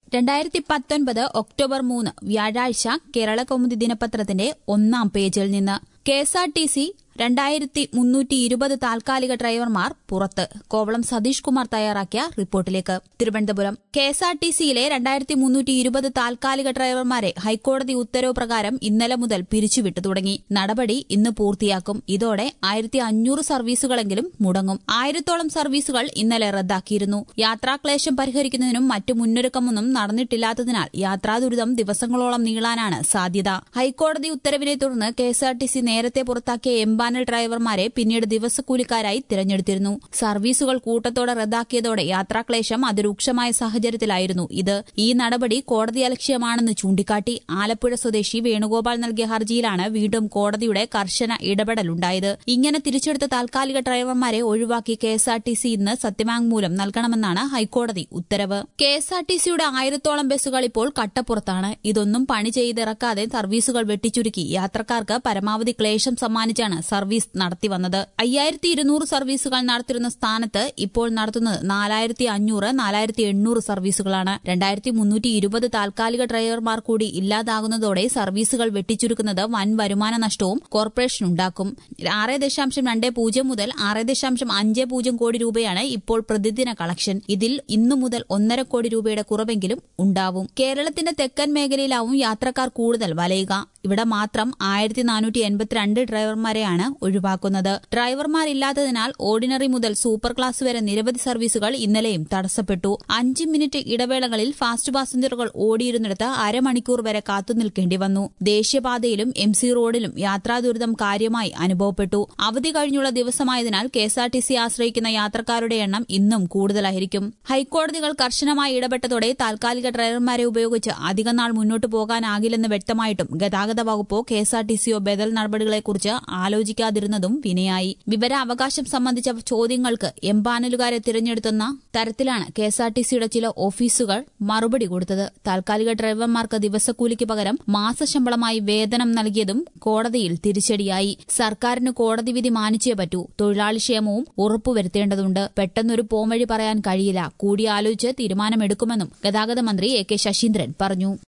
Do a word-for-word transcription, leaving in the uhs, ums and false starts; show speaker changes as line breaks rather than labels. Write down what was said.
രണ്ടായിരത്തി പത്തൊൻപത് ഒക്ടോബർ മൂന്ന് വ്യാഴാഴ്ച കേരളകൗമുദി ദിനപത്രത്തിന്റെ ഒന്നാം പേജിൽ നിന്ന് K S R T C രണ്ടായിരത്തി മുന്നൂറ്റി ഇരുപത് താൽക്കാലിക ഡ്രൈവർമാർ പുറത്ത്. കോവളം സതീഷ് കുമാർ തയ്യാറാക്കിയ റിപ്പോർട്ടിലേക്ക്. Thiruvananthapuram K S R T സിയിലെ രണ്ടായിരത്തി മുന്നൂറ്റി ഇരുപത് താൽക്കാലിക ഡ്രൈവർമാരെ ഹൈക്കോടതി ഉത്തരവ് പ്രകാരം ഇന്നലെ മുതൽ പിരിച്ചുവിട്ടു തുടങ്ങി. നടപടി ഇന്ന് പൂർത്തിയാക്കും. ഇതോടെ ആയിരത്തി അഞ്ഞൂറ് സർവീസുകളെങ്കിലും മുടങ്ങും. ആയിരത്തോളം സർവീസുകൾ ഇന്നലെ റദ്ദാക്കിയിരുന്നു. യാത്രാക്ലേശം പരിഹരിക്കുന്നതിനും മറ്റു മുന്നൊരുക്കമൊന്നും നടന്നിട്ടില്ലാത്തതിനാൽ യാത്രാ ദുരിതം ദിവസങ്ങളോളം നീളാനാണ് സാധ്യത. ഹൈക്കോടതി ഉത്തരവിനെ തുടർന്ന് K S R T C നേരത്തെ പുറത്താക്കിയ എംബാനൽ ഡ്രൈവർമാരെ പിന്നീട് ദിവസക്കൂലിക്കാരായി തിരഞ്ഞെടുത്തിരുന്നു. സർവീസുകൾ കൂട്ടത്തോടെ റദ്ദാക്കിയതോടെ യാത്രാക്ലേശം അതിരൂക്ഷമായ സാഹചര്യത്തിലായിരുന്നു ഇത്. ഈ നടപടി കോടതിയലക്ഷ്യമാണെന്ന് ചൂണ്ടിക്കാട്ടി ആലപ്പുഴ സ്വദേശി വേണുഗോപാൽ നൽകിയ ഹർജിയിലാണ് വീണ്ടും കോടതിയുടെ കർശന ഇടപെടലുണ്ടായത്. ഇങ്ങനെ തിരിച്ചെടുത്ത താൽക്കാലിക ഡ്രൈവർമാരെ ഒഴിവാക്കി K S R T C ഇന്ന് സത്യവാങ്മൂലം നൽകണമെന്നാണ് ഹൈക്കോടതി ഉത്തരവ്. കെ എസ് ആർ ടി സിയുടെ ആയിരത്തോളം ബസ്സുകൾ ഇപ്പോൾ കട്ടപ്പുറത്താണ്. ഇതൊന്നും പണി ചെയ്തിറക്കാതെ സർവീസുകൾ വെട്ടിച്ചുരുക്കി യാത്രക്കാർക്ക് പരമാവധി ക്ലേശം സമ്മാനിച്ചാണ് സർവീസ് നടത്തിവന്നത്. അയ്യായിരത്തി ഇരുന്നൂറ് സർവീസുകൾ നടത്തിരുന്ന സ്ഥാനത്ത് ഇപ്പോൾ നടത്തുന്നത് നാലായിരത്തി അഞ്ഞൂറ് നാലായിരത്തി എണ്ണൂറ് സർവീസുകളാണ്. രണ്ടായിരത്തി മുന്നൂറ്റി ഇരുപത് താൽക്കാലിക ഡ്രൈവർമാർ കൂടി ഇല്ലാതാകുന്നതോടെ സർവീസുകൾ വെട്ടിച്ചുരുക്കുന്നത് വൻ വരുമാന നഷ്ടവും കോർപ്പറേഷനുണ്ടാക്കും. ആറ് ദശാംശം രണ്ട് പൂജ്യം മുതൽ ആറ് ദശാംശം അഞ്ച് പൂജ്യം കോടി രൂപയാണ് ഇപ്പോൾ പ്രതിദിന കളക്ഷൻ. ഇതിൽ ഇന്നു മുതൽ ഒന്നര കോടി രൂപയുടെ കുറവെങ്കിലും ഉണ്ടാവും. കേരളത്തിന്റെ തെക്കൻ മേഖലയിലാവും യാത്രക്കാർ കൂടുതൽ വലയുക. ഇവിടെ മാത്രം ആയിരത്തി നാനൂറ്റി എൺപത്തിരണ്ട് ഡ്രൈവർമാരെയാണ് ഒഴിവാക്കുന്നത്. ഡ്രൈവർമാരില്ലാത്തതിനാൽ ഓർഡിനറി മുതൽ സൂപ്പർ ക്ലാസ് വരെ നിരവധി സർവീസുകൾ ഇന്നലെയും തടസ്സപ്പെട്ടു. അഞ്ച് മിനിറ്റ് ഇടവേളകളിൽ ഫാസ്റ്റ് പാസഞ്ചറുകൾ ഓടിയിരുന്നിടത്ത് അരമണിക്കൂർ വരെ കാത്തുനിൽക്കേണ്ടി വന്നു. ദേശീയപാതയിലും എം സി റോഡിലും യാത്രാ ദുരിതം കാര്യമായി അനുഭവപ്പെട്ടു. അവധി കഴിഞ്ഞുള്ള ദിവസമായതിനാൽ K S R T C ആശ്രയിക്കുന്ന യാത്രക്കാരുടെ എണ്ണം ഇന്നും കൂടുതലായിരിക്കും. ഹൈക്കോടതികൾ കർശനമായി ഇടപെട്ടതോടെ താൽക്കാലിക ഡ്രൈവർമാരെ ഉപയോഗിച്ച് അധികനാൾ മുന്നോട്ടു പോകാനാകില്ലെന്ന് വ്യക്തമായിട്ടും ഗതാഗത വകുപ്പോ കെ എസ് ആർ ടി സിയോ ബദൽ നടപടികളെക്കുറിച്ച് ആലോചിക്കാതിരുന്നതും വിനയായി. വിവരാവകാശം സംബന്ധിച്ച ചോദ്യങ്ങൾക്ക് എംപാനലുകാരെ തിരഞ്ഞെടുത്തുന്ന തരത്തിലാണ് കെ എസ് ആർ ടി സിയുടെ ചില ഓഫീസുകൾ മറുപടി കൊടുത്തത്. താൽക്കാലിക ഡ്രൈവർമാർക്ക് ദിവസക്കൂലിക്ക് പകരം മാസശമ്പളമായി വേതനം നൽകിയതും കോടതിയിൽ തിരിച്ചടിയായി. സർക്കാരിന് കോടതി വിധി മാനിച്ചേ പറ്റൂ. തൊഴിലാളി ക്ഷേമവും ഉറപ്പുവരുത്തേണ്ടതുണ്ട്. പെട്ടെന്നൊരു പോംവഴി പറയാൻ കഴിയില്ല. കൂടിയാലോചിച്ച് തീരുമാനമെടുക്കുമെന്നും ഗതാഗത മന്ത്രി എ കെ ശശീന്ദ്രൻ പറഞ്ഞു.